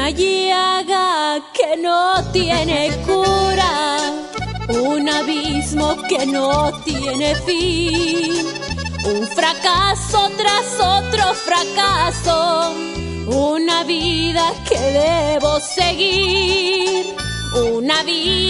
una llaga que no tiene cura, un abismo que no tiene fin, un fracaso tras otro fracaso, una vida que debo seguir, una vida